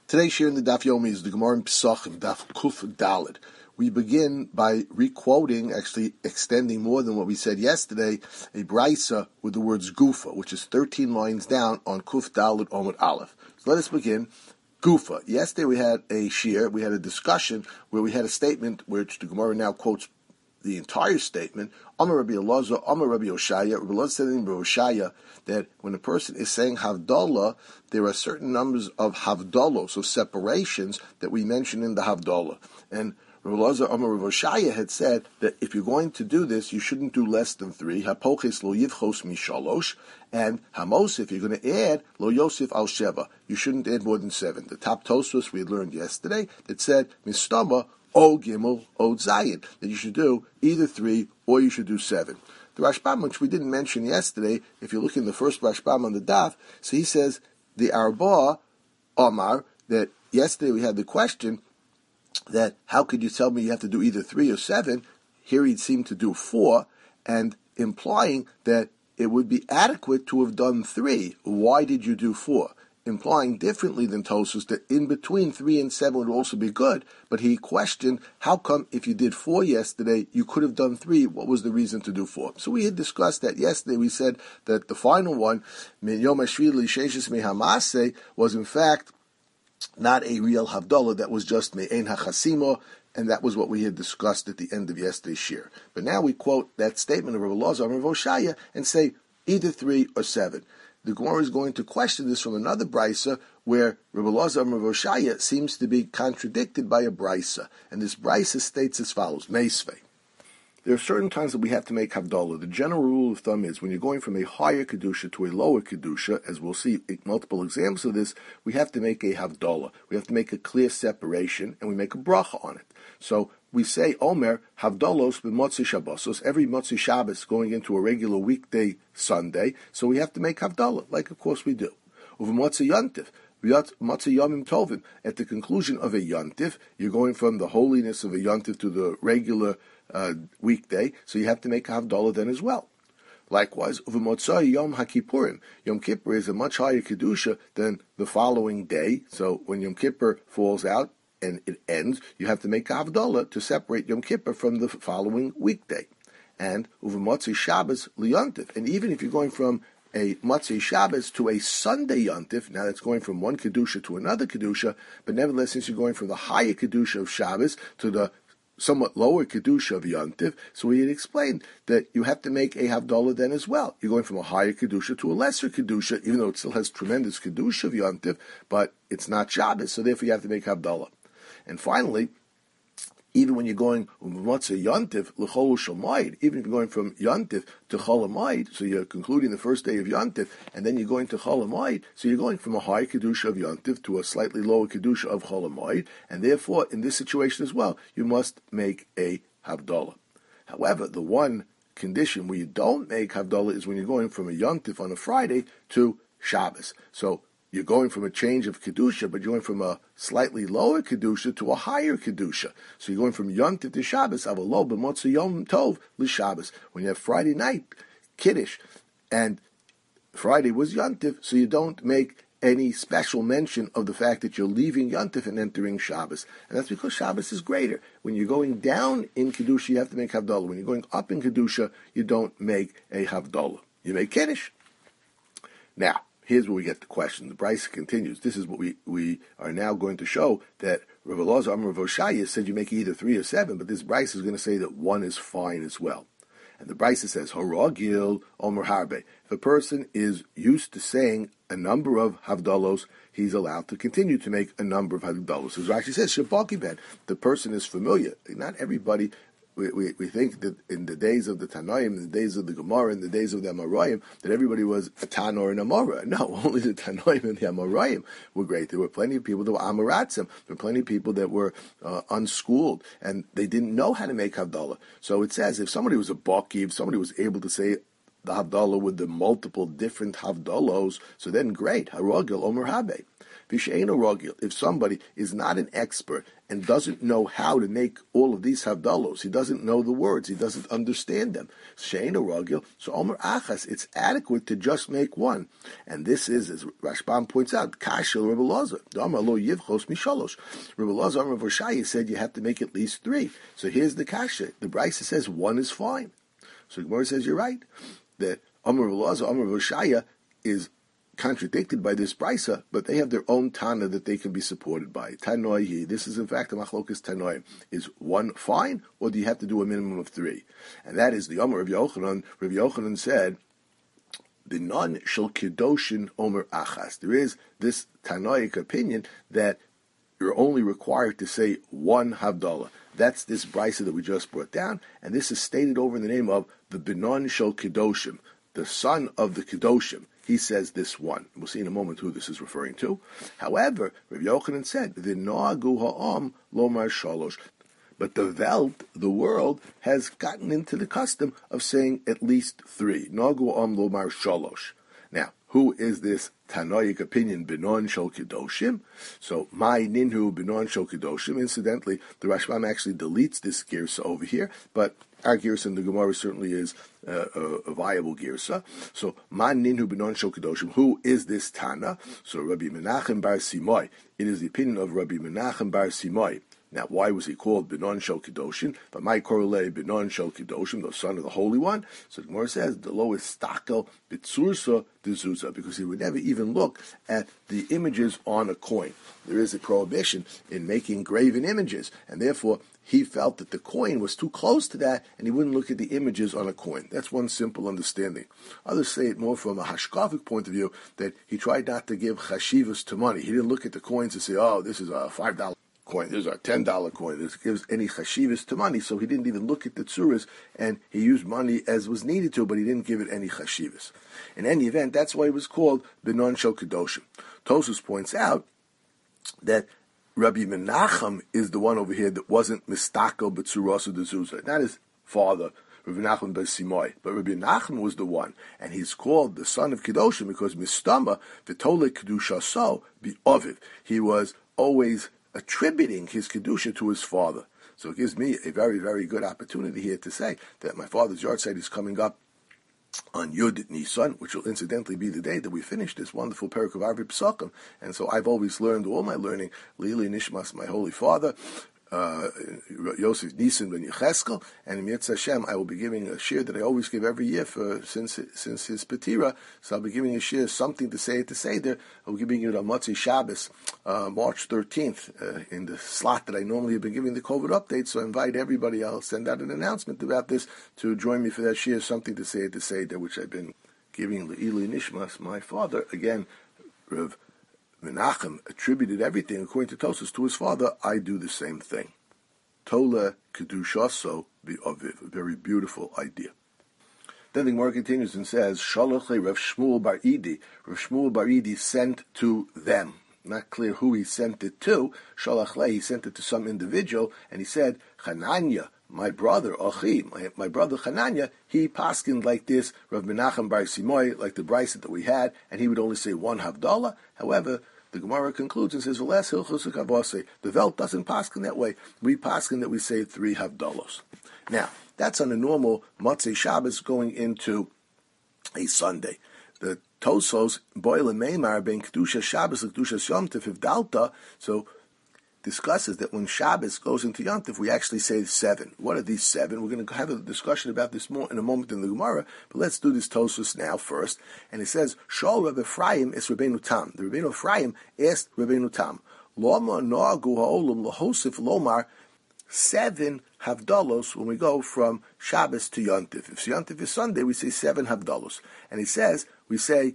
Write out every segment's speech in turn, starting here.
Today's share in the Daf Yomi is the Gemara in Pesachim, Daf Kuf Daled. We begin by re-quoting, actually extending more than what we said yesterday, a brisa with the words Gufa, which is 13 lines down on Kuf Daled Omid Aleph. So let us begin. Gufa. Yesterday we had a shir, we had a discussion where we had a statement which the Gemara now quotes the entire statement. Amar Rabbi Elazar, Amar Rabbi Oshaya. Rabbi Elazar said in Rabbi Oshaya that when a person is saying Havdalah, there are certain numbers of Havdalos, so separations that we mention in the Havdalah. And Rabbi Elazar, Amar Rabbi Oshaya had said that if you're going to do this, you shouldn't do less than 3. Hapoches lo yivchos mishalosh. And Hamosif, you're going to add lo yosif al sheva. You shouldn't add more than 7. The top Tosfos we had learned yesterday that said mistama O Gimel, O Zayin, that you should do either 3 or you should do 7. The Rashbam, which we didn't mention yesterday, if you look in the first Rashbam on the Daf, so he says, the Arba Omar, that yesterday we had the question that how could you tell me you have to do either 3 or 7? Here he seemed to do 4, and implying that it would be adequate to have done 3. Why did you do 4? Implying differently than Tosfos that in between 3 and 7 would also be good, but he questioned how come if you did 4 yesterday you could have done 3. What was the reason to do 4? So we had discussed that yesterday. We said that the final one, Min Yom HaShvi L'Sheishes Mehamase, was in fact not a real Havdalah, that was just Me'en HaChasimo, and that was what we had discussed at the end of yesterday's shir. But now we quote that statement of Rabbi Elazar and Rabbi Oshaya and say either 3 or 7. The Gemara is going to question this from another brisa where Rabbi Elazar and Rabbi Oshaya seems to be contradicted by a brisa, and this brisa states as follows: Meisvei. There are certain times that we have to make Havdalah. The general rule of thumb is when you're going from a higher Kedusha to a lower Kedusha, as we'll see multiple examples of this, we have to make a Havdalah. We have to make a clear separation, and we make a bracha on it. So we say, Omer, Havdalos b'motzi Shabbosos, every Motzi Shabbos going into a regular weekday Sunday, so we have to make Havdalah, like of course we do. Uv'motzi Yantiv, Motzi Yomim Tovim, at the conclusion of a Yantiv, you're going from the holiness of a Yantiv to the regular weekday, so you have to make a Havdalah then as well. Likewise, Uv'motzai Yom HaKippurim, Yom Kippur is a much higher Kedusha than the following day, so when Yom Kippur falls out, and it ends, you have to make a Havdalah to separate Yom Kippur from the following weekday. And Uv'motzi Shabbos L'Yontif. And even if you're going from a Motzi Shabbos to a Sunday Yontif, now that's going from one Kedusha to another Kedusha, but nevertheless, since you're going from the higher Kedusha of Shabbos to the somewhat lower Kedusha of Yontif, so we had explained that you have to make a Havdalah then as well. You're going from a higher Kedusha to a lesser Kedusha, even though it still has tremendous Kedusha of Yontif, but it's not Shabbos, so therefore you have to make Havdalah. And finally, even when you're going U'Motzei Yontif L'Chol Shamayid, even if you're going from Yontif to Chol Hamoed, so you're concluding the first day of Yontif, and then you're going to Chol Hamoed, so you're going from a high Kedusha of Yontif to a slightly lower Kedusha of Chol Hamoed, and therefore, in this situation as well, you must make a Havdalah. However, the one condition where you don't make Havdalah is when you're going from a Yontif on a Friday to Shabbos. So you're going from a change of Kedusha, but you're going from a slightly lower Kedusha to a higher Kedusha. So you're going from Yontif to Shabbos, Avalo b'motzi Yom Tov l'Shabbos. When you have Friday night, Kiddush, and Friday was Yontif, so you don't make any special mention of the fact that you're leaving Yontif and entering Shabbos. And that's because Shabbos is greater. When you're going down in Kedusha, you have to make Havdalah. When you're going up in Kedusha, you don't make a Havdalah. You make Kiddush. Now, here's where we get the question. The brisa continues. This is what we are now going to show, that Rabbi Elazar Amar Rav Oshaya said you make either 3 or 7, but this brisa is going to say that 1 is fine as well. And the brisa says, Haragil Omer Harbe. If a person is used to saying a number of Havdalos, he's allowed to continue to make a number of Havdalos. As Rashi says, Shabaki Ben, the person is familiar. Not everybody. We think that in the days of the Tanoim, in the days of the Gemara, in the days of the Amoraim, that everybody was a Tanor and Amora. No, only the Tanoim and the Amoraim were great. There were plenty of people that were Amoratzim. There were plenty of people that were unschooled, and they didn't know how to make Havdalah. So it says, if somebody was a Baki, if somebody was able to say the Havdalah with the multiple different Havdalos, so then great, Haragil Omer Habe. V'she'eino rogil, if somebody is not an expert and doesn't know how to make all of these havdalos, he doesn't know the words, he doesn't understand them. She'eino rogil, so Omer Achas, it's adequate to just make one. And this is, as Rashbam points out, Kashil Rebbe Lazar. Amar lo yivchos mishalosh. Rebbe Lazar Amar Voshaya said you have to make at least 3. So here's the kasha. The Brisa says 1 is fine. So Gemara says you're right, that Amar Rebbe Lazar, Amar Voshaya is contradicted by this brisa, but they have their own Tana that they can be supported by. Tanoi, this is in fact the machlokas Tanoi. Is 1 fine, or do you have to do a minimum of 3? And that is the Omer of Yochanan. Rabbi Yochanan said, Binon shel kedoshin Omer achas. There is this Tanoic opinion that you're only required to say 1 havdalah. That's this brisa that we just brought down, and this is stated over in the name of the Binon shel kedoshim, the son of the kedoshim. He says this one. We'll see in a moment who this is referring to. However, Rabbi Yochanan said, "V'noagu ha'am lomar shalosh." But the Welt, the world, has gotten into the custom of saying at least 3. Noagu ha'am lomar shalosh. Now, who is this Tanoic opinion, Binon Shel Kedoshim? So, my Ninhu Binon Shel Kedoshim. Incidentally, the Rashbam actually deletes this girsa over here, but our girsa in the Gemara certainly is a viable girsa. So, my Ninhu Binon Shel Kedoshim. Who is this Tana? So, Rabbi Menachem Bar Simoi. It is the opinion of Rabbi Menachem Bar Simoi. Now, why was he called Binon Shel Kedoshim? But my korele Binon Shel Kedoshim, the son of the Holy One. So the Gemara says the lowest stakel bitzursa dezuza, because he would never even look at the images on a coin. There is a prohibition in making graven images, and therefore he felt that the coin was too close to that, and he wouldn't look at the images on a coin. That's one simple understanding. Others say it more from a hashkafic point of view, that he tried not to give chashivas to money. He didn't look at the coins and say, oh, this is a $5 coin, this is a $10 coin, this gives any chashivas to money, so he didn't even look at the tzuras, and he used money as was needed to, but he didn't give it any chashivas. In any event, that's why it was called Binon Shel Kedoshim. Tosfos points out that Rabbi Menachem is the one over here that wasn't mistakel b'tzurasu dezuzah, not his father, Rabbi Nachman ben Simoi, but Rabbi Nachman was the one, and he's called the son of Kedoshim because mistama v'tole kedusha so be oviv. He was always attributing his kedusha to his father. So it gives me a very, very good opportunity here to say that my father's yahrzeit is coming up on Yud Nisan, which will incidentally be the day that we finish this wonderful Perek of Arvi P'sakim. And so I've always learned all my learning, Lili Nishmas, my holy father, Yosef Nisan ben Yecheskel, and in Yetz Hashem, I will be giving a shir that I always give every year since his Petira. So I'll be giving a shir, something to say at the Seder. I'll be giving it on Motzei Shabbos, March 13th, in the slot that I normally have been giving the COVID update. So I invite everybody, I'll send out an announcement about this, to join me for that shir, something to say at the Seder, which I've been giving Le'ili Nishmas, my father. Again, Rav Menachem attributed everything, according to Tosfos, to his father. I do the same thing. Tola kedushaso bi'aviv, a very beautiful idea. Then the Gemara continues and says, Shalach le Rav Shmuel bar Idi. Rav Shmuel bar Idi sent to them. Not clear who he sent it to. Shalach le, he sent it to some individual, and he said, Chananya, my brother, Achi, my brother Chananya, he paskined like this, Rav Menachem bar Simoi, like the brisa that we had, and he would only say 1 havdalah. However, the Gemara concludes and says, the Welt doesn't paskin that way. We paskin that we say 3 havdalos. Now, that's on a normal Motzei Shabbos going into a Sunday. The Tosos, Boil and Meimar, ben Kedusha Shabbos, Kedusha Yom Tov, Hivdalta, so discusses that when Shabbos goes into Yom Tov, we actually say 7. What are these 7? We're going to have a discussion about this more in a moment in the Gemara, but let's do this Tosfos now first. And it says, Shol Rabbi Ephraim is Rabbeinu Tam. The Rabbeinu Ephraim asked Rabbeinu Tam, Loma noagu ha'olam lahosif lomar, 7 havdalos when we go from Shabbos to Yom Tov. If Yom Tov is Sunday, we say 7 havdalos. And he says, we say,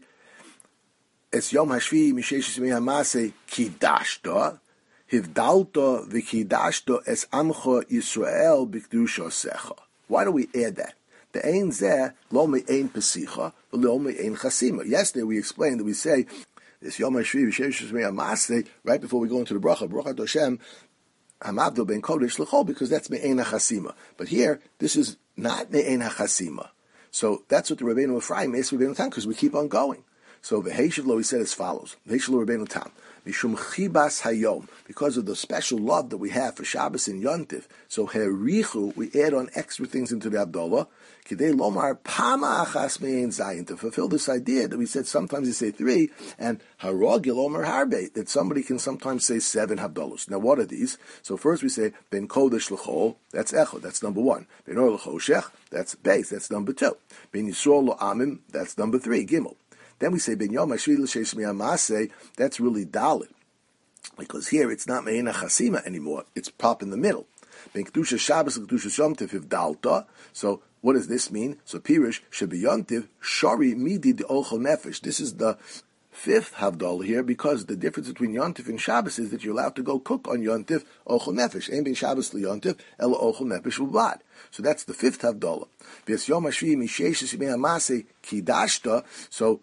Es Yom Hashvi Mishesh Yismei HaMaseh Kidashta, Hivdalta v'kidashta es amcha Yisrael b'kedusha secha. Why do we add that? The ein zeh lo me'ein pesicha, lo me'ein chasima. Yesterday we explained that we say this Yom HaShvi v'sheish Yismei HaMaseh right before we go into the bracha, Baruch Hashem Hamavdo ben Kodesh l'chol, because that's me'ein hachasima. But here, this is not me'ein hachasima. So that's what the Rabbeinu Ephraim asked Rabbeinu Tam, because we keep on going. So V'heishav lo, he said as follows. V'heishav lo Rabbeinu Tam. Mishum chibas hayom, because of the special love that we have for Shabbos and Yontif. So herichu, we add on extra things into the Havdalah. Kidei lomar pama achas mein zayin, to fulfill this idea that we said sometimes you say 3, and harogil omer harbe, that somebody can sometimes say 7 Havdalos. Now what are these? So first we say ben kodesh l'chol, that's echad, that's number 1. Ben or l'choshech, that's base, that's number 2. Ben yisrael lo'amim, that's number 3, gimel. Then we say ben yom hashvi l'sheish mi'amaseh, that's really dalit, because here it's not me'ena chasima anymore, it's pop in the middle. Ben kedusha Shabbos l'kedusha Yom Tov hivdalta, so what does this mean? So Pirish Shebiyontiv Shari Midi de Ochel Nefesh. This is the 5th Havdalah here, because the difference between Yontif and Shabbos is that you're allowed to go cook on Yontif Ochel Nefesh. Ein ben Shabbos liYontif ela Ochel Nefesh uvad. So that's the 5th Havdalah. V'es Yom Hashvi Misheshes Yimei Hamaseh Kidashta. So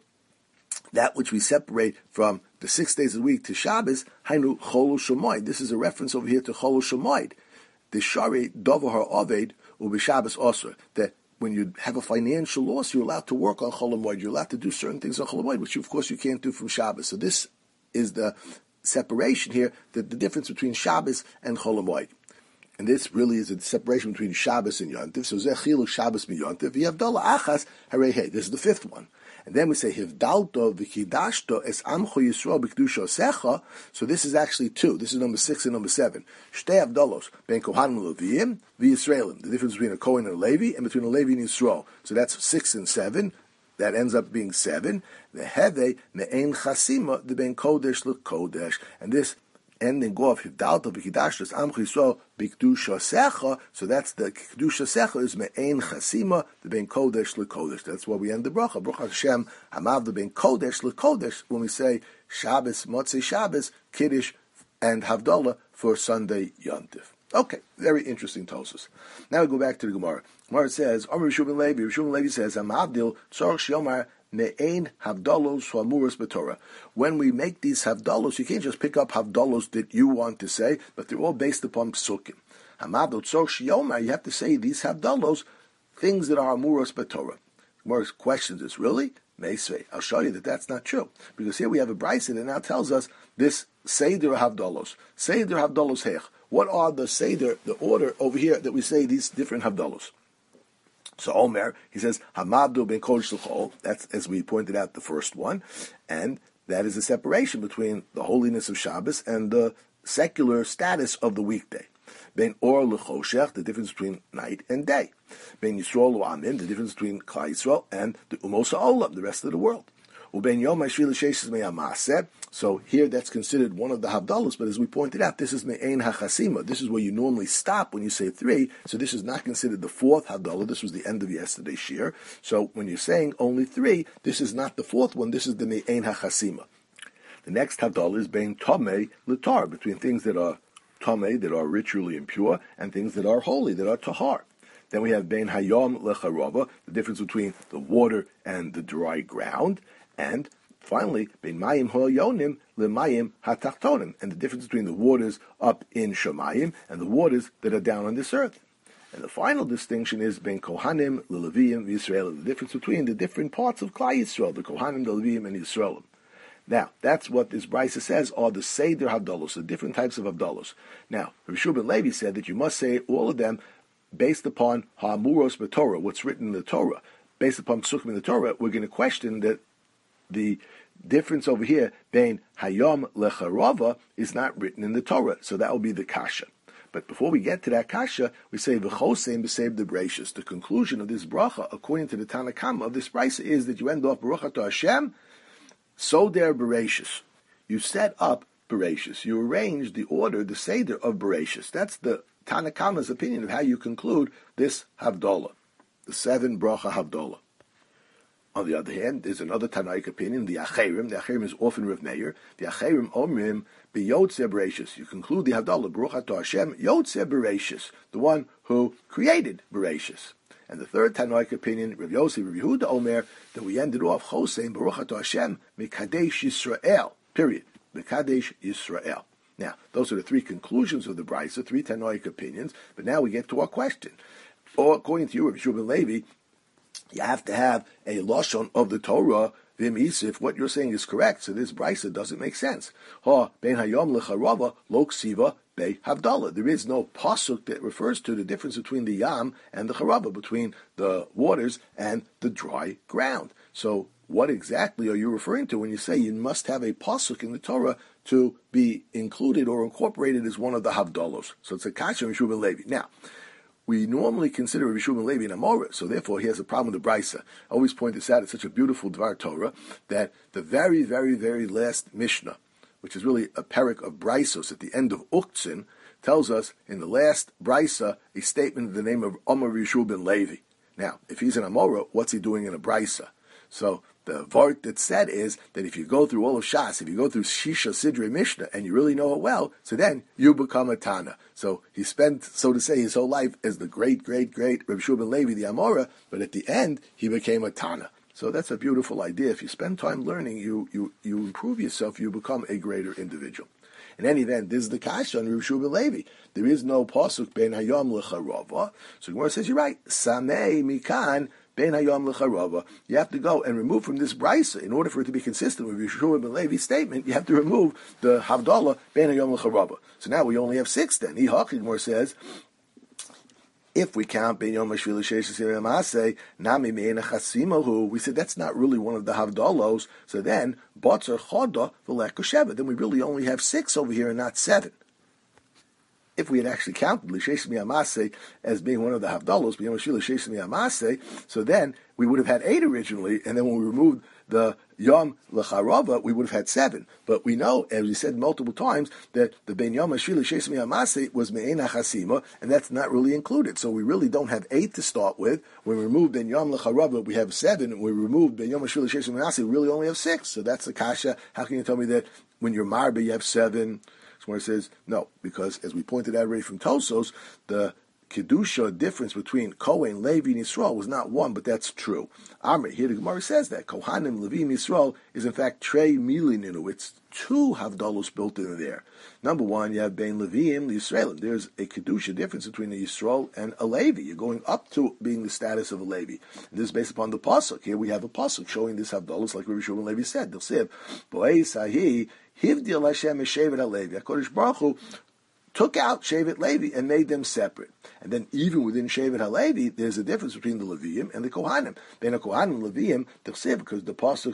that which we separate from the 6 days of the week to Shabbos, Hainu Cholu Shemoid. This is a reference over here to Cholu Shemoid. The Shari Dovar HaOved Ubishabbos also, that when you have a financial loss, you're allowed to work on Chol Hamoed. You're allowed to do certain things on Chol Hamoed, which of course you can't do from Shabbos. So this is the separation here, the difference between Shabbos and Chol Hamoed. And this really is a separation between Shabbos and Yontif. So Zechilu Shabbos mi Yontif. Yavdala Achas Harei. This is the 5th one. And then we say Hivdalto v'kidashto es amcho Yisrael b'kedusha secha. So this is actually 2. This is number 6 and number 7. Shtei Havdalos ben Kohanim Leviyim v'Yisraelim. The difference between a Kohen and a Levi, and between a Levi and Yisrael. So that's 6 and 7. That ends up being 7. The Heve me'ein chasima the ben kodesh l'kodesh. And this ending off Hivdalto v'kidashto es amcho Yisrael b'kedusha secha. So that's the kedusha secha is me'ein chasima the ben kodesh l'kodesh. That's why we end the bracha. Baruch Hashem hamav the ben kodesh l'kodesh, when we say Shabbos, Motzei Shabbos, Kiddush, and Havdalah for Sunday Yontif. Okay, very interesting Tosfos. Now we go back to the Gemara. Gemara says, Amar Rishuv ben Levi. Rishuv ben Levi says, Hamavdil tzorch sheyomar me'ein havdalos ha'amuros b'Torah. When we make these havdalos, you can't just pick up havdalos that you want to say, but they're all based upon psukim. Hamavdil tzorch sheyomar, you have to say these havdalos, things that are amuros b'Torah. Gemara questions this, really? Meisvei. I'll show you that that's not true. Because here we have a brisa that now tells us this Seder Havdalos. Seder Havdalos Hech. What are the Seder, the order over here that we say these different Havdalos? So Omer, he says, Hamavdu ben Kodesh l'chol. That's, as we pointed out, the first one. And that is the separation between the holiness of Shabbos and the secular status of the weekday. Ben Or l'choshech, the difference between night and day. Ben Yisrael l'amim, the difference between Klal Yisrael and the Umos ha'olam, the rest of the world. Uben Yom Hashvi l'sheishes me'amaseh. So here that's considered one of the Havdalos, but as we pointed out, this is me'ein hachasima. This is where you normally stop when you say 3, so this is not considered the 4th Havdalah. This was the end of yesterday's shir. So when you're saying only 3, this is not the 4th one, this is the me'ein hachasima. The next Havdalah is bein tomei l'tar, between things that are tomei, that are ritually impure, and things that are holy, that are tahar. Then we have bein hayom lecharova, the difference between the water and the dry ground. And finally, bein mayim ha'yonim lemayim hatachtonim, and the difference between the waters up in Shemayim and the waters that are down on this earth. And the final distinction is bein Kohanim leLeviyim v'Yisraelim, the difference between the different parts of Klal Yisrael, the Kohanim, the Leviyim, and Yisraelim. Now, that's what this brisa says are the Seder Havdalos, the different types of Havdalos. Now, Rishuv ben Levi said that you must say all of them based upon Ha'amuros b'Torah, what's written in the Torah. Based upon Psukim in the Torah, we're going to question that the difference over here, bein hayom lecharova, is not written in the Torah. So that will be the kasha. But before we get to that kasha, we say v'chosein b'sev de bereishis. The conclusion of this bracha, according to the Tanna Kama of this brisa, is that you end off Baruch Atah Hashem, so there bereishis. You set up bereishis. You arrange the order, the seder of bereishis. That's the Tanna Kama's opinion of how you conclude this Havdalah, the 7 bracha Havdalah. On the other hand, there's another Tanaic opinion, the Acherim. The Acherim is often Rav Meir. The Acherim omrim b'yotzeh bereishis. You conclude the Havdalah, Baruch Atah Hashem, yotzeh bereishis, the one who created bereishis. And the third Tanaic opinion, Rav Yossi, Rav Yehuda Omer, that we ended off Chosein, Baruch Atah Hashem, Mekadesh Yisrael, period. Mekadesh Yisrael. Now, those are the 3 conclusions of the brisa, 3 Tanaic opinions, but now we get to our question. Or, according to you, Rav Rishuv ben Levi, you have to have a lashon of the Torah, Vim Isif, what you're saying is correct, so this brisa doesn't make sense. Ha ben hayom lecharava lo ksiva be havdalah. There is no pasuk that refers to the difference between the yam and the charava, between the waters and the dry ground. So what exactly are you referring to when you say you must have a pasuk in the Torah to be included or incorporated as one of the havdalos? So it's a kasha Reb Shua ben Levi. Now, we normally consider Reb Shua ben Levi an Amora, so therefore he has a problem with the brisa. I always point this out, it's such a beautiful Dvar Torah, that the very, very, very last Mishnah, which is really a parak of brisos at the end of Uktzin, tells us in the last brisa a statement in the name of Amar Reb Shua ben Levi. Now, if he's an Amora, what's he doing in a brisa? So the vart that's said is that if you go through all of Shas, if you go through Shisha Sidrei Mishnah, and you really know it well, so then you become a Tana. So he spent, so to say, his whole life as the great, great, great Reb Shua ben Levi, the Amora, but at the end, he became a Tana. So that's a beautiful idea. If you spend time learning, you improve yourself, you become a greater individual. In any event, this is the kasha on Reb Shua ben Levi. There is no pasuk ben hayom lecharava. So Gemara says, you're right. Samei mikan ben hayom lecharava. You have to go and remove from this brisa, in order for it to be consistent with Reb Shua ben Levi's statement, you have to remove the havdalah ben hayom lecharava. So now we only have 6 then. Gemara says, if we count Ben Yom HaShvili Sheish Maseh, Nami Me'ena Chasimahu, we said that's not really one of the Havdalos, so then, Botzer Choda V'lek Sheva, then we really only have 6 over here and not 7. If we had actually counted L'Sheish Maseh as being one of the Havdalos, Ben Yom HaShvili Sheish Maseh, so then we would have had 8 originally, and then when we removed the Yom L'Charava, we would have had 7. But we know, as we said multiple times, that the Ben Yom HaShvili Sheish Maseh was Me'ena Chasima, and that's not really included. So we really don't have 8 to start with. When we remove Ben Yom L'Charava, we have 7. And we remove Ben Yom HaShvili Sheish Maseh, we really only have 6. So that's the kasha. How can you tell me that when you're Marba, you have 7? So where it says, no, because as we pointed out already from Tosos, the Kedusha difference between Kohen, Levi, and Yisrael was not 1, but that's true. Amri, here the Gemara says that Kohanim, Levi, and Yisrael is in fact Trei Milininu. It's 2 Havdalos built in there. Number 1, you have Ben Leviim, the Yisraelim. There's a Kedusha difference between a Yisrael and a Levi. You're going up to being the status of a Levi. And this is based upon the Pasuk. Here we have a Pasuk showing this Havdalos, like Rabbi Shua ben Levi said. They'll say, Bo'ei Sahi, Hivdil Hashem Eshevet HaLevi. HaKadosh Baruch Hu took out Shevet Levi and made them separate. And then even within Shevet HaLevi, there's a difference between the Leviim and the Kohanim. Ben Kohanim and Leviim, they'll say, because the Pasuk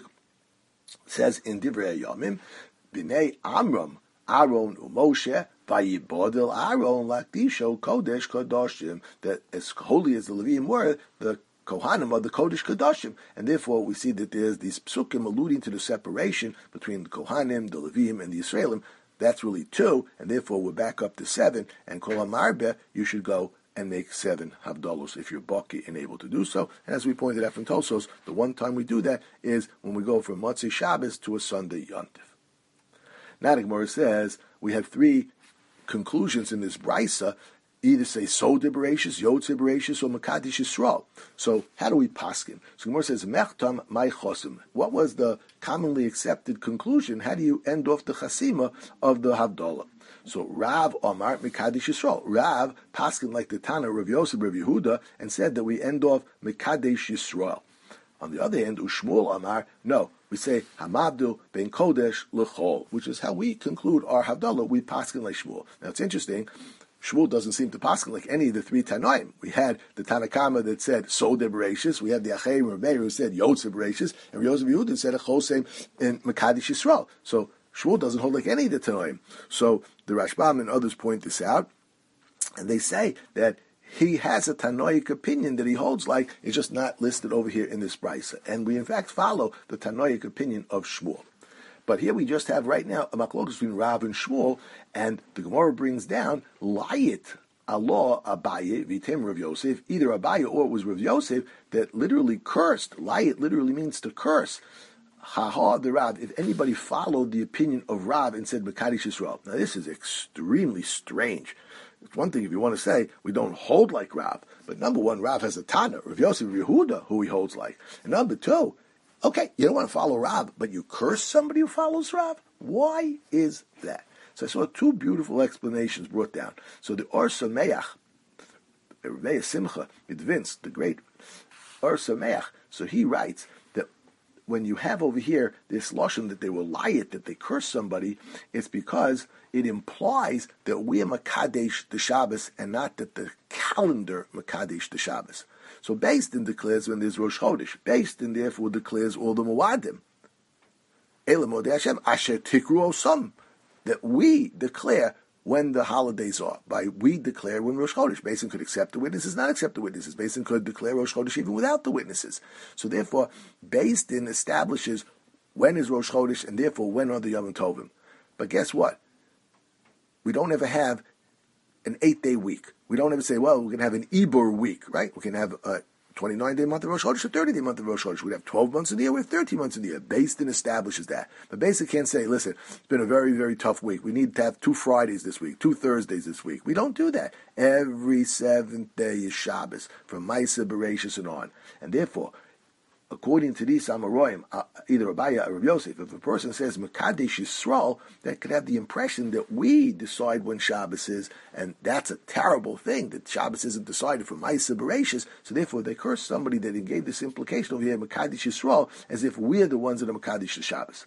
says in Divrei Yomim, B'nei Amram, Aaron Moshe, Vayibodel Aaron Lakdisho Kodesh Kadoshim, that as holy as the Leviim were, the Kohanim are the Kodesh Kadoshim, and therefore we see that there's these psukim alluding to the separation between the Kohanim, the Leviim, and the Yisraelim. That's really 2, and therefore we're back up to 7. And Kol HaMarbe, you should go and make 7 Havdalos if you're Baki and able to do so. And as we pointed out from Tosos, the one time we do that is when we go from Motzei Shabbos to a Sunday Yontif. Now the Gemara says we have 3 conclusions in this brisa. Either say Soda Bereshis, Yotze Bereshis, or Makadish Yisrael. So how do we paskin? So Gemara says Mechtam Mai Chosim. What was the commonly accepted conclusion? How do you end off the chasima of the Havdalah? So Rav Omar Mekadesh Yisrael. Rav paskin like the Tana Rav Yosef Rav Yehuda and said that we end off Mekadesh Yisrael. On the other hand, Ushmuel Amar, no, we say Hamabdu Ben Kodesh L'chol, which is how we conclude our Havdalah. We paskin like Shmuel. Now it's interesting. Shmuel doesn't seem to paskin like any of the 3 Tanoim. We had the Tanakama that said Soda Bereshis. We had the Achei Rebbeir who said Yotze Bereshis, and Yosef Yehuda said Echosem in Mekadesh Yisrael. So Shmuel doesn't hold like any of the Tanoim. So the Rashbam and others point this out, and they say that he has a Tanoic opinion that he holds like it's just not listed over here in this brisa, and we in fact follow the Tanoic opinion of Shmuel. But here we just have right now a machlokes between Rav and Shmuel, and the Gemara brings down Layit Allah Abaye Vitem Rav Yosef, either Abaye or it was Rav Yosef that literally cursed. Layit literally means to curse. Ha the Rav. If anybody followed the opinion of Rav and said Mekadesh Yisrael, now this is extremely strange. It's one thing if you want to say we don't hold like Rav, but number 1, Rav has a Tana, Rav Yosef Yehuda, who he holds like, and number 2. Okay, you don't want to follow Rav, but you curse somebody who follows Rav? Why is that? So I saw 2 beautiful explanations brought down. So the Or Sameach, Rebbeinu Simcha, Midvinsk, the great Or Sameach, so he writes that when you have over here this lashon that they will lie it, that they curse somebody, it's because it implies that we are Makadesh the Shabbos and not that the calendar Makadesh the Shabbos. So Beis Din declares when there's Rosh Chodesh. Beis Din therefore declares all the Moadim. Elamodei Hashem Asher Tikru Osam, that we declare when the holidays are. By we declare when Rosh Chodesh. Beis Din could accept the witnesses, not accept the witnesses. Beis Din could declare Rosh Chodesh even without the witnesses. So therefore, Beis Din establishes when is Rosh Chodesh and therefore when are the Yom Tovim. But guess what? We don't ever have an 8-day week. We don't ever say, well, we can have an Ibur week, right? We can have a 29-day month of Rosh Chodesh, a 30-day month of Rosh Chodesh. We'd have 12 months in the year, we have 13 months in the year. Beis Din establishes that. But Beis Din can't say, listen, it's been a very, very tough week. We need to have 2 Fridays this week, 2 Thursdays this week. We don't do that. Every 7th day is Shabbos, from Maisa, Bereshis, and on. And therefore, according to these Amoraim, either Abaya or Rav Yosef, if a person says Mekadesh Yisrael, that could have the impression that we decide when Shabbos is, and that's a terrible thing, that Shabbos isn't decided from Maisa Bereshis, so therefore they curse somebody that gave this implication over here, Mekadesh Yisrael, as if we're the ones that are Mekadesh Shabbos.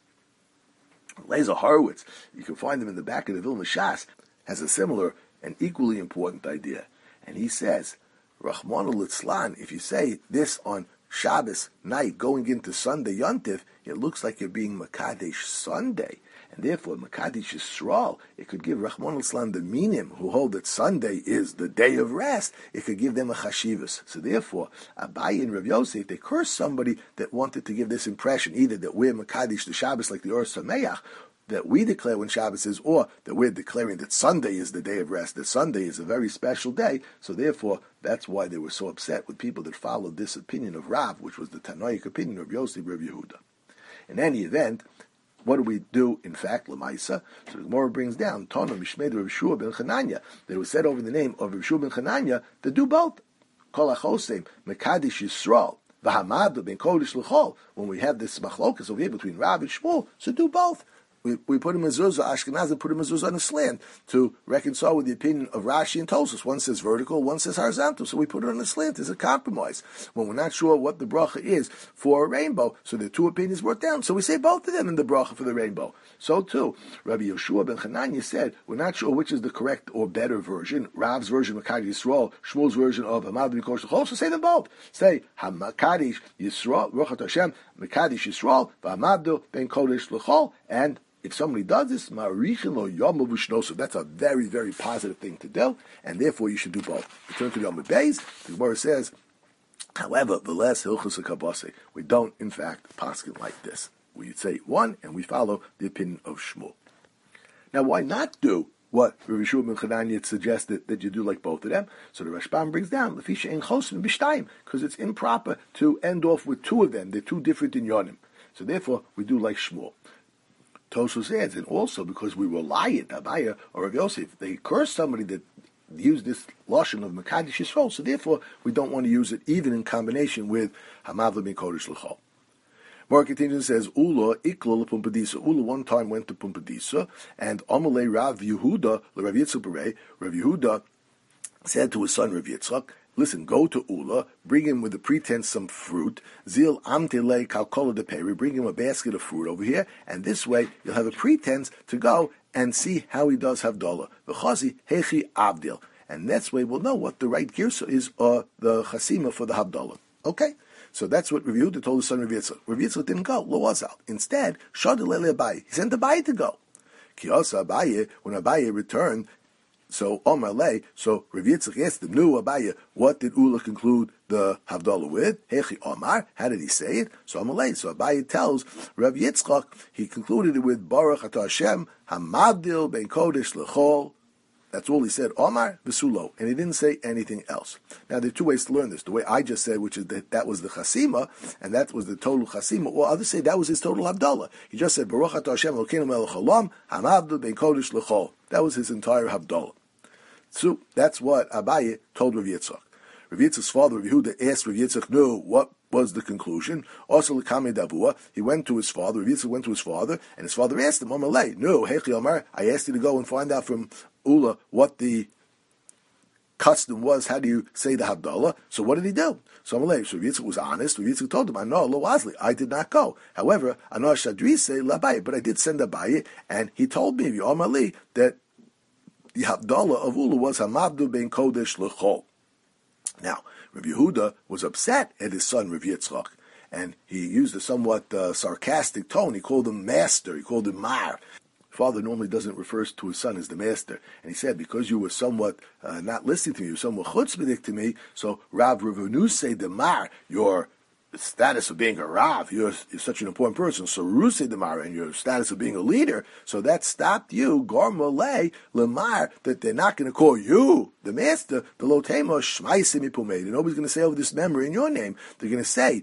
Lezer Horowitz, you can find him in the back of the Vilna Shas, has a similar and equally important idea. And he says, Rachmana litzlan, if you say this on Shabbos night going into Sunday Yontif, it looks like you're being Makadesh Sunday, and therefore Makadesh Yisrael. It could give Rachmana litzlan the minim who hold that Sunday is the day of rest. It could give them a chashivas. So therefore, Abaye and Rav Yosef, they cursed somebody that wanted to give this impression, either that we're Makadesh the Shabbos like the Or Sameach, that we declare when Shabbos is, or that we're declaring that Sunday is the day of rest, that Sunday is a very special day. So therefore, that's why they were so upset with people that followed this opinion of Rav, which was the Tanoic opinion of Yosef Rav Yehuda. In any event, what do we do, in fact, Lamaisa? So the Gemara brings down, Tana Mishmed Rav Shua ben Chananya, that it was said over the name of Rav Shua ben Chananya, to do both. Kol achosem, Mekadesh Yisrael, V'hamadu ben Kodesh L'chol. When we have this machlokas over here between Rav and Shmuel, so do both. We put a mezuzah, Ashkenazim put a mezuzah on a slant to reconcile with the opinion of Rashi and Tosfos. One says vertical, one says horizontal, so we put it on a slant as a compromise. When we're not sure what the bracha is for a rainbow, so there are 2 opinions brought down, so we say both of them in the bracha for the rainbow. So too, Rabbi Yoshua ben Chananya said, we're not sure which is the correct or better version, Rav's version of Makadesh Yisrael, Shmuel's version of Hamad ben Kodesh L'chol, so say them both. Say, Hamakadesh Yisrael, Ruchat Hashem, Makadesh Yisrael, V'hamadu ben Kodesh L'chol, and if somebody does this, so that's a very, very positive thing to do, and therefore you should do both. Return to Yom Beis. The Gemara says, however, the less hilchus kabase, we don't, in fact, paskin like this. We say one, and we follow the opinion of Shmuel. Now, why not do what Rav Yeshua ben Chananya suggested that you do like both of them? So the Rashbam brings down lefisha ein chosim b'shtayim, because it's improper to end off with 2 of them. They're 2 different in yonim. So therefore, we do like Shmuel. Tosfos adds, and also because we rely on Abaya or Rav Yosef, they curse somebody that used this lashon of Mekadesh Yisrael, so therefore we don't want to use it even in combination with Hamavla ben Kodesh L'chol. Mar continues and says, Ula ikla l'pumpadisa. Ula one time went to Pumpadisa, and Amalei Rav Yehuda, Rav Yitzchak Berei, Rav Yehuda said to his son Rav Yitzchak, listen, go to Ula, bring him with the pretense some fruit, zil amtele kalkola de peri, bring him a basket of fruit over here, and this way you'll have a pretense to go and see how he does Havdalah. V'chazi hechi avdil. And that's way we'll know what the right girsa is, or the chasima for the Havdalah. Okay? So that's what Rav Yehuda told his son Rav Yitzchak. Rav Yitzchak didn't go, lo wazal. Instead, shadel Abaye. He sent Abaye to go. Kiyasa Abaye, when Abaye returned, so Omar Lei, so Rav Yitzchak asked him, no Abaye, what did Ula conclude the Havdalah with? Hechi Omar, how did he say it? So Omar Lei, so Abaye tells Rav Yitzchak, he concluded it with Baruch Atah Hashem, Hamavdil ben Kodesh L'chol. That's all he said, Omar V'sulo, and he didn't say anything else. Now there are 2 ways to learn this. The way I just said, which is that was the Chasima, and that was the total Chasima, or others say that was his total Havdalah. He just said, Baruch Atah Hashem Elokeinu melech haolam, Hamavdil ben Kodesh L'chol. That was his entire Havdalah. So that's what Abaye told Rav Yitzchak. Rav Yitzchak's father, Rav Yehuda, asked Rav Yitzchak, no, what was the conclusion? Also, l'kamei davua, he went to his father, Rav Yitzchak went to his father, and his father asked him, Amalei, no, hechi Omar, I asked you to go and find out from Ula what the custom was, how do you say the Havdalah? So what did he do? So Rav Yitzchak was honest. Rav Yitzchak told him, "Ano lo Wazli, I did not go. However, Ano Shadrise Labai, but I did send Abaye, and he told me, Yomali, that the Havdalah of Ula was Hamavdu ben Kodesh L'chol." Now, Rav Yehuda was upset at his son Rav Yitzchak, and he used a somewhat sarcastic tone. He called him master. He called him mar. Father normally doesn't refer to his son as the master. And he said, because you were somewhat not listening to me, you were somewhat chutzpahdik to me, so Rav Ruvunuse Demar, your status of being a Rav, you're such an important person, so Ruse Demar, and your status of being a leader, so that stopped you, Gormalei, Lamar, that they're not going to call you the master, the Lotema Shmaisim Ipumed. And nobody's going to say over this memory in your name. They're going to say,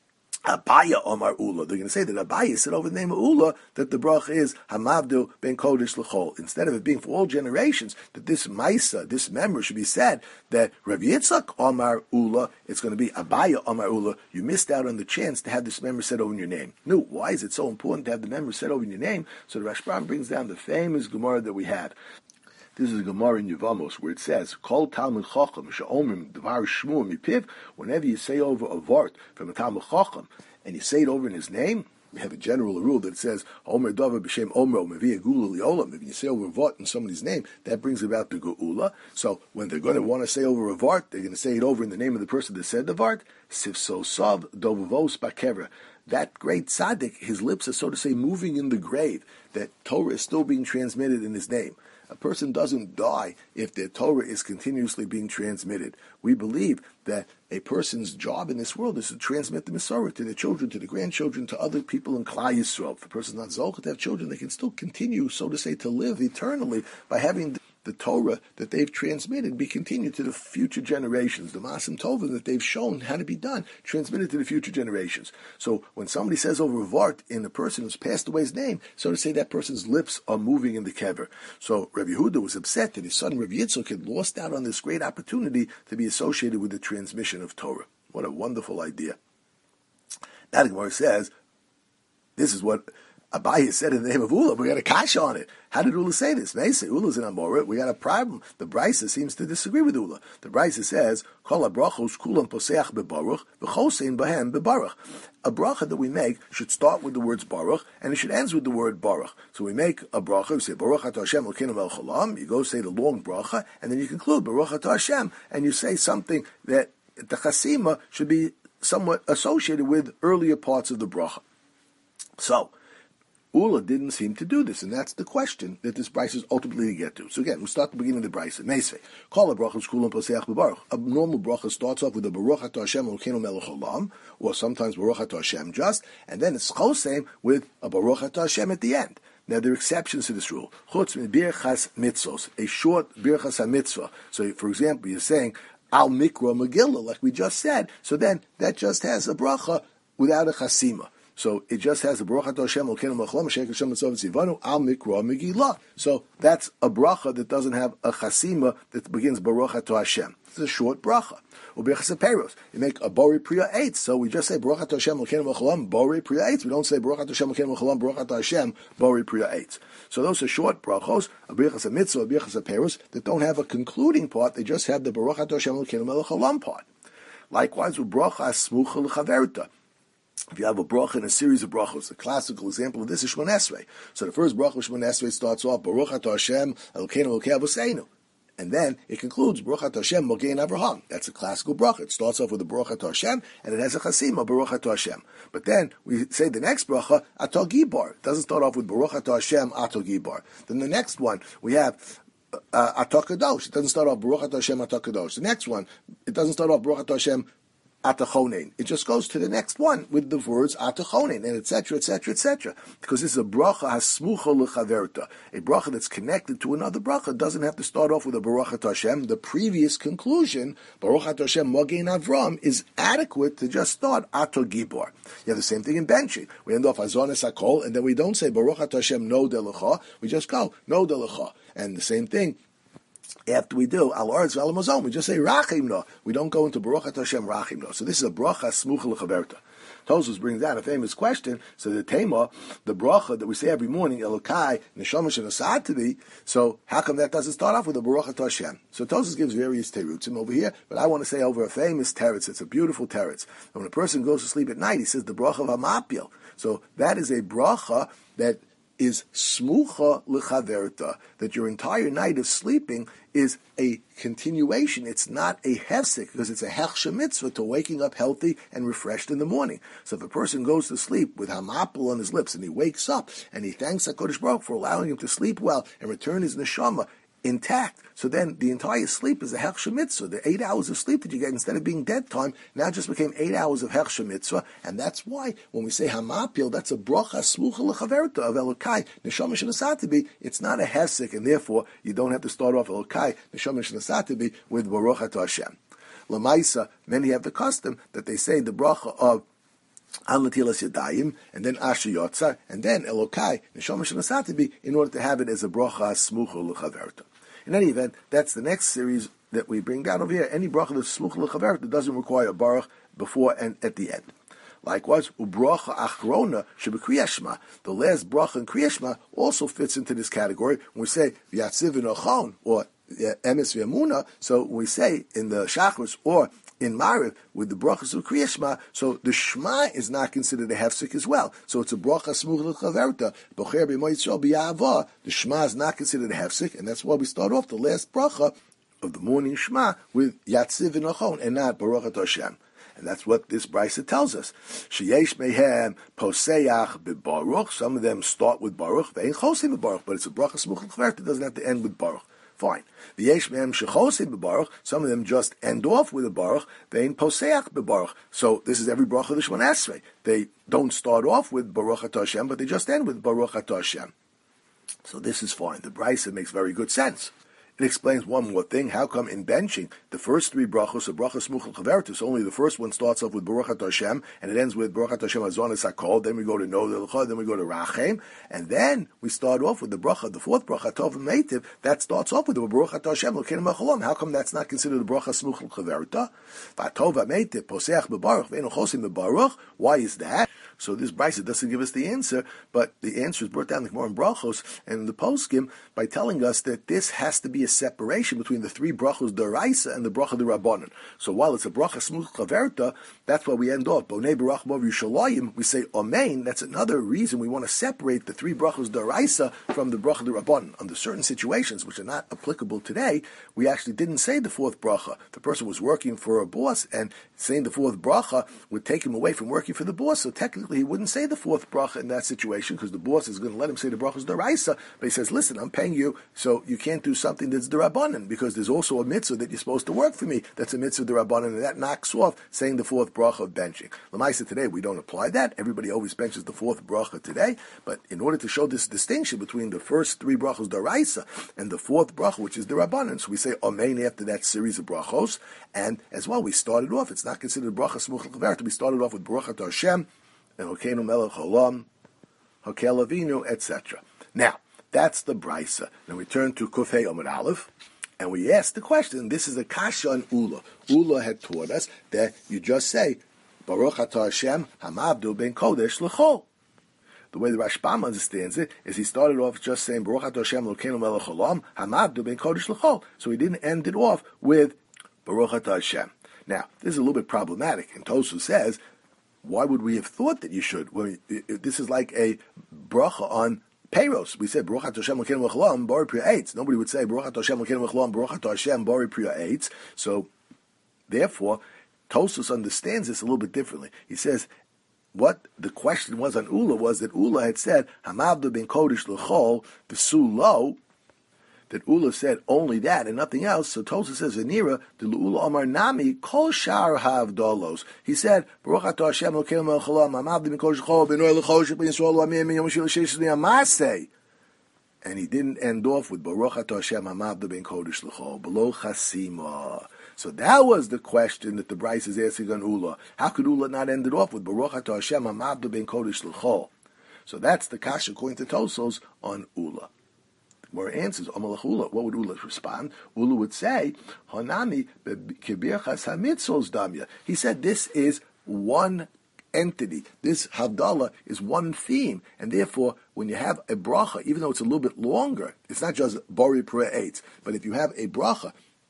Abaya Omar Ula. They're going to say that Abaya said over the name of Ula that the bracha is Hamavdu ben Kodesh L'chol. Instead of it being for all generations, that this Maisa, this memory should be said that Rav Yitzchak Omar Ula, it's going to be Abaya Omar Ula. You missed out on the chance to have this memory said over in your name. No, why is it so important to have the memory said over in your name? So the Rashbam brings down the famous Gemara that we had. This is a Gemara in Yevamos where it says, "Kol Talmud Chacham she'omrim Devar Shmuah mipiv." Whenever you say over a vart from a Talmud Chacham and you say it over in his name, we have a general rule that says, "Omer Davar b'Shem Omro Mevia Gula Liolam." If you say over a vart in somebody's name, that brings about the Geula. So when they're going to want to say over a vart, they're going to say it over in the name of the person that said the vart. Sifso Sav Dovavos Bakera. That great tzaddik, his lips are, so to say, moving in the grave. That Torah is still being transmitted in his name. A person doesn't die if their Torah is continuously being transmitted. We believe that a person's job in this world is to transmit the Masorah to their children, to the grandchildren, to other people in Klal Yisrael. If a person's not zolch to have children, they can still continue, so to say, to live eternally by having the Torah that they've transmitted be continued to the future generations. The Masim Tovim that they've shown how to be done, transmitted to the future generations. So when somebody says over a vart in a person who's passed away's name, so to say, that person's lips are moving in the kever. So Rav Yehuda was upset that his son Rav Yitzchak had lost out on this great opportunity to be associated with the transmission of Torah. What a wonderful idea. Now the Gemara says, this is what Abaye said in the name of Ula, but we got a kasha on it. How did Ula say this? Mese, Ula's in Amorit. We got a problem. The Brisa seems to disagree with Ula. The Brisa says, Kol habrachos kulam poseach bebaruch, v'chosein bahem bebaruch. A bracha that we make should start with the words baruch, and it should end with the word baruch. So we make a bracha, we say, Baruch atah Hashem Elokeinu melech haolam, you go say the long bracha, and then you conclude, Baruch atah Hashem, and you say something that the chasima should be somewhat associated with earlier parts of the bracha. So, Ula didn't seem to do this, and that's the question that this Brisa is ultimately to get to. So again, we'll start at the beginning of the Brisa. Meisvei. Call a bracha kulam poseach bebaruch. A normal bracha starts off with a Baruch atah Hashem Elokeinu melech haolam, or sometimes Baruch atah Hashem just, and then it's chosein with a Baruch atah Hashem at the end. Now there are exceptions to this rule. Chutz min birchas mitzvos, a short birchas hamitzvah. So, for example, you're saying al mikra megillah, like we just said. So then that just has a bracha without a chasima. So it just has a Baruch atah Hashem Elokeinu melech haolam Sheikh Hashem Mitzvah Tzivanu Al Mikra Megillah. So that's a bracha that doesn't have a chasima that begins Baruch atah Hashem. It's a short bracha. U'birchas haperos. You make a Borei Priya Eitz. So we just say Baruch atah Hashem Elokeinu melech haolam Borei Priya Eitz. We don't say Baruch atah Hashem Elokeinu melech haolam Baruch atah Hashem Borei Priya Eitz. So those are short brachos, a birchas mitzvah, a birchas haperos that don't have a concluding part. They just have the Baruch atah Hashem Elokeinu melech haolam part. Likewise with bracha smucha l'chaverta. If you have a bracha and a series of brachos, a classical example of this is Shemon Esrei. So the first bracha of Shemon Esrei starts off, Baruch atah Hashem Elokeinu Elokei Avoseinu. And then it concludes, Baruch atah Hashem Mogein Avraham. That's a classical bracha. It starts off with the Baruch atah Hashem, and it has a chasima, Baruch atah Hashem. But then we say the next bracha, Atah Gibar. It doesn't start off with Baruch atah Hashem, Atah Gibar. Then the next one, we have Atah Kadosh. It doesn't start off Baruch atah Hashem, Atah Kadosh. The next one, it doesn't start off Baruch atah Hashem, Atachonein. It just goes to the next one with the words Atachonein, and etc., etc., etc. Because this is a bracha hasmucha lechaverta, a bracha that's connected to another bracha. It doesn't have to start off with a Baruch atah Hashem. The previous conclusion, Baruch atah Hashem Mogein Avram, is adequate to just start Atah Gibor. You have the same thing in Benchi. We end off Azones Hakol, and then we don't say Baruch atah Hashem No Delecha. We just go No Delecha, and the same thing. After we do Al Oretz V'Al Mazon, we just say Rachim No. We don't go into Baruch atah Hashem Rachim No. So this is a bracha smucha lechaverta. Tosfos brings out a famous question. So the Tema, the bracha that we say every morning, Elokai, Neshama Shenasatabi, so how come that doesn't start off with a Baruch Atah Hashem? So Tosfos gives various terutzim over here, but I want to say over a famous teretz. It's a beautiful teretz. When a person goes to sleep at night, he says the bracha of Hamapil. So that is a bracha that is smucha l'chaverta, that your entire night of sleeping is a continuation. It's not a hefsek, because it's a hechsha mitzvah to waking up healthy and refreshed in the morning. So if a person goes to sleep with hamapel on his lips and he wakes up and he thanks HaKadosh Baruch for allowing him to sleep well and return his neshama intact, so then the entire sleep is a hechsha mitzvah. The 8 hours of sleep that you get, instead of being dead time, now just became 8 hours of hechsha mitzvah, and that's why when we say hamapil, that's a bracha smucha lechaverta of Elokai neshama shenasatabi. It's not a hefsek, and therefore you don't have to start off Elokai neshama shenasatabi with Baruch Atah Hashem. Lamaisa, many have the custom that they say the bracha of An Latilas Yadayim, and then Asher Yotzar, and then Elokai neshama shenasatabi, in order to have it as a bracha smucha lechaverta. In any event, that's the next series that we bring down over here. Any bracha that's smuch l'chaver that doesn't require a baruch before and at the end. Likewise, ubracha achrona shebekriyas shema. The last bracha in kriyas shema also fits into this category. When we say v'yatziv v'nochon or emes v'yamuna, so when we say in the shachris or in Mariv with the brachas of Kriyas Shema, so the Shema is not considered a hefsek as well. So it's a bracha smuch l'chaverta. Bocher b'mo Yisrael b'ya'ava. The Shema is not considered a hefsek, and that's why we start off the last bracha of the morning Shema with Yatziv v'nochon and not Baruch Atah Hashem. And that's what this brisa tells us. Sheyesh mehem poseach b'baruch. Some of them start with Baruch. Ve'ein chosim b'baruch, but it's a bracha smuch l'chaverta. It doesn't have to end with Baruch. Fine. V'yesh mehem shechosim b'baruch. Some of them just end off with a baruch. Ve'ein poseach b'baruch. So this is every bracha of the Shemona Esrei. They don't start off with Baruch Atah Hashem, but they just end with Baruch Atah Hashem. So this is fine. The brisa makes very good sense. It explains one more thing. How come in benching, the first three brachos, the brachos smuch l'chavertus, only the first one starts off with Baruch Atah Hashem, and it ends with Baruch Atah Hashem Azonis HaKol, then we go to Nodeh L'cha, then we go to Rachem, and then we start off with the bracha, the fourth bracha, Tov Meitiv, that starts off with the Baruch Atah Hashem L'keinu Mecholom. How come that's not considered a bracha smuch l'chaverta? V'atov Meitiv, poseach b'baruch, ve'enu chosim b'baruch. Why is that? So this brisa doesn't give us the answer, but the answer is brought down in the Gemara in Brachos and in the Poskim by telling us that this has to be a separation between the three brachos d'oraisa and the bracha d'Rabbanan. So while it's a bracha smuch chaverta, that's why we end off Bonei Barach Bov Yushalayim. We say Amen. That's another reason we want to separate the three brachos d'oraisa from the bracha d'Rabbanan. Under certain situations which are not applicable today, we actually didn't say the fourth bracha. The person was working for a boss, and saying the fourth bracha would take him away from working for the boss. So technically, he wouldn't say the fourth bracha in that situation because the boss is going to let him say the brachas d'oraisa. But he says, "Listen, I'm paying you, so you can't do something that's d'Rabbanan because there's also a mitzvah that you're supposed to work for me. That's a mitzvah d'Rabbanan, and that knocks off saying the fourth bracha of benching." L'maisa today we don't apply that. Everybody always benches the fourth bracha today. But in order to show this distinction between the first three brachos d'oraisa and the fourth bracha, which is d'Rabbanan, so we say Amen after that series of brachos. And as well, we started off. It's not considered bracha smuch l'chaverta. We started off with Baruch Atah Hashem, and Hokeinu Melech Olam, Hokel Avinu, etc. Now, that's the brisa. Now we turn to Kufei Amud Aleph, and we ask the question. This is a kasha on Ula. Ula had taught us that you just say, Baruch Atah Hashem, Hamabdu ben Kodesh L'chol. The way the Rashbam understands it is he started off just saying, Baruch Atah Hashem, Hokeinu Melech Olam, Hamabdu ben Kodesh L'chol. So he didn't end it off with Baruch Atah Hashem. Now, this is a little bit problematic, and Tosfos says, why would we have thought that you should? Well, this is like a bracha on Peiros. We said, Baruch Atah Hashem L'keinu Mecholom, Bari Priya Eitz. Nobody would say, Baruch Atah Hashem L'keinu Mecholom, Baruch Atah Hashem, Bari Priya Eitz. So, therefore, Tosfos understands this a little bit differently. He says, what the question was on Ula was that Ula had said, Hamavdu ben Kodesh L'chol, V'su lo, that Ula said only that and nothing else. So Tosfos says, Venira, the Ula Amar Nami, Kol Shar Havdalos. He said, Baruch Atah Hashem L'keinu Mecholom, Hamavdu ben Kodesh L'chol, B'noi L'chol Shep Yisrael Amim Yom Shil Sheish Amasei. And he didn't end off with Baruch Atah Hashem Hamavdu ben Kodesh L'chol, Below Chasima. So that was the question that the Bryce is asking on Ula. How could Ula not end it off with Baruch Atah Hashem Hamavdu ben Kodesh L'chol? So that's the kasha according to Tosfos on Ula. Where it answers, Amalach Ula, what would Ula respond? Ula would say, Hanami kibirchas hamitzos damya. He said this is one entity. This Havdalah is one theme, and therefore, when you have a bracha, even though it's a little bit longer, it's not just Bori Pura Eitz, but if you have a bracha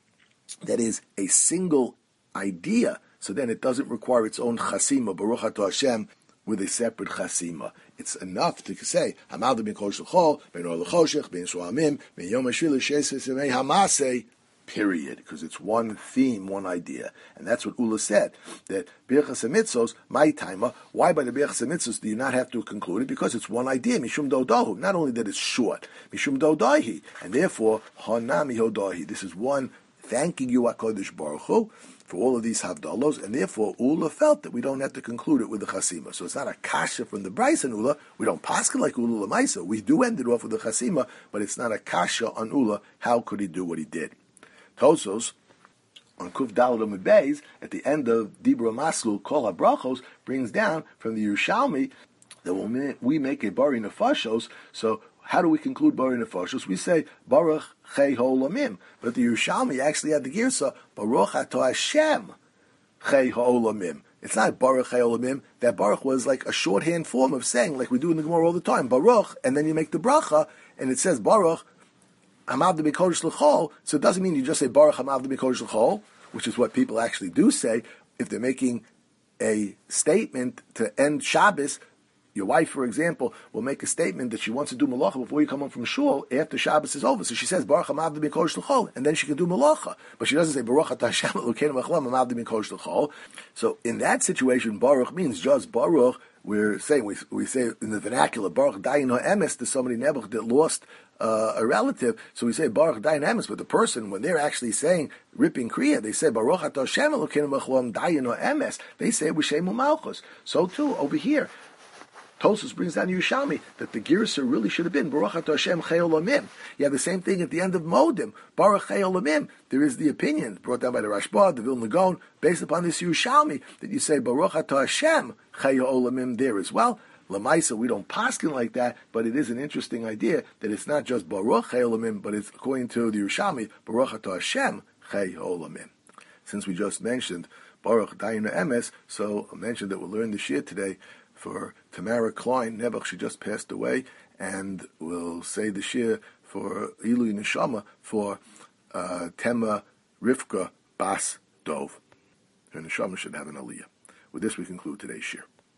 that is a single idea, so then it doesn't require its own chasima, Baruch Atah Hashem, with a separate chasima. It's enough to say, Hamal bin Kol Shulchol, Ben Or L'Choshech, Ben Shuamim, Ben Yom HaShvili, Sheses Yemei Hamaseh, period, because it's one theme, one idea. And that's what Ula said, that Birchas HaMitzvos, my timer, why by the Birchas HaMitzvos do you not have to conclude it? Because it's one idea, Mishum Dodahu. Not only that it's short, Mishum Dodahi, and therefore, Hanami Hodahi. This is one thanking you, HaKadosh Baruch Hu, for all of these Havdalos, and therefore Ula felt that we don't have to conclude it with the Chasima. So it's not a kasha from the Bryce and Ula. We don't paskin like Ula Lamaisa. We do end it off with the Chasima, but it's not a kasha on Ula. How could he do what he did? Tosos, on Kuf Dalad Amud Beis, at the end of Dibra Maslu Kol HaBrachos, brings down from the Yerushalmi that when we make a Bari Nefashos, so how do we conclude Bari Nefashos? We say Baruch Chei Ha'olamim, but the Yerushalmi actually had the Girsa Baruch Atah Hashem Chei Ha'olamim. It's not Baruch Chei Ha'olamim. That Baruch was like a shorthand form of saying, like we do in the Gemara all the time, Baruch, and then you make the bracha, and it says Baruch Hamav de B'Kodesh L'Chol. So it doesn't mean you just say Baruch Hamav de B'Kodesh L'Chol, which is what people actually do say if they're making a statement to end Shabbos. Your wife, for example, will make a statement that she wants to do malacha before you come home from shul after Shabbos is over. So she says, Baruch Hamav de B'Kodesh L'Chol, and then she can do malacha. But she doesn't say, Baruch Atah Hashem Elokeinu Mechlam Hamav de B'Kodesh L'Chol. So in that situation, Baruch means just Baruch. We're saying, we say in the vernacular, Baruch Dayin Ha'emes, to somebody Nebuch that lost a relative. So we say Baruch Dayin Ha'emes, but the person, when they're actually saying, ripping Kriya, they say Baruch Atah Hashem Elokeinu Mechlam Dayin Ha'emes. They say B'Shem U'Malchus. So too, over here, Tosus brings down Yerushalmi that the Girsa really should have been Baruch Atah Hashem Chei Olamim. You have the same thing at the end of Modim, Baruch Chei Olamim. There is the opinion brought down by the Rashba, the Vilna Gaon, based upon this Yerushalmi, that you say Baruch Atah Hashem Chei Olamim there as well. Lamaisa, we don't paskin like that, but it is an interesting idea that it's not just Baruch Chei Olamim, but it's according to the Yerushalmi, Baruch Atah Hashem Chei Olamim. Since we just mentioned Baruch Dayin Emes, so I mentioned that we'll learn the Shir today for Tamara Klein. Nebuch, she just passed away, and we'll say the Shir for Ilui Neshama for Tema Rivka Bas Dov. Her Neshama should have an Aliyah. With this, we conclude today's Shir.